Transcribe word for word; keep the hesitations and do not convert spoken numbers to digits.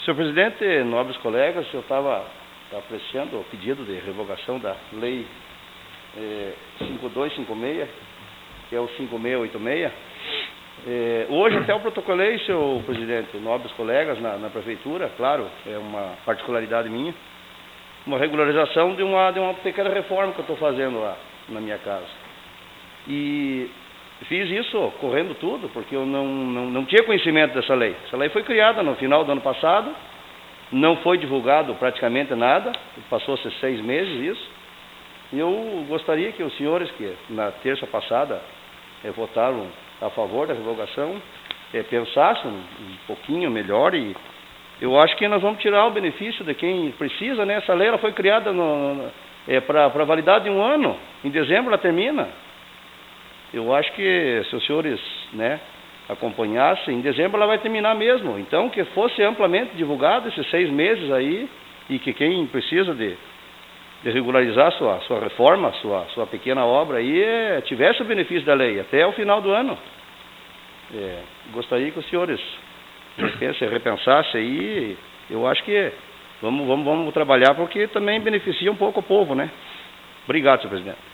Senhor presidente, nobres colegas, eu estava apreciando o pedido de revogação da lei eh, cinco dois cinco seis, que é o cinco seis oito seis. Eh, hoje até eu protocolei, senhor presidente, nobres colegas, na, na prefeitura, claro, é uma particularidade minha, uma regularização de uma, de uma pequena reforma que eu estou fazendo lá na minha casa. E fiz isso correndo tudo, porque eu não, não, não tinha conhecimento dessa lei. Essa lei foi criada no final do ano passado, não foi divulgado praticamente nada, passou-se seis meses isso. E eu gostaria que os senhores que na terça passada eh, votaram a favor da revogação, eh, pensassem um pouquinho melhor, e eu acho que nós vamos tirar o benefício de quem precisa, né? Essa lei ela foi criada eh, para a validade de um ano, em dezembro ela termina. Eu acho que se os senhores, né, acompanhassem, em dezembro ela vai terminar mesmo. Então, que fosse amplamente divulgado esses seis meses aí, e que quem precisa de, de regularizar sua, sua reforma, sua, sua pequena obra aí, é, tivesse o benefício da lei até o final do ano. É, gostaria que os senhores repensem, repensassem aí. Eu acho que vamos, vamos, vamos trabalhar, porque também beneficia um pouco o povo, né? Obrigado, senhor presidente.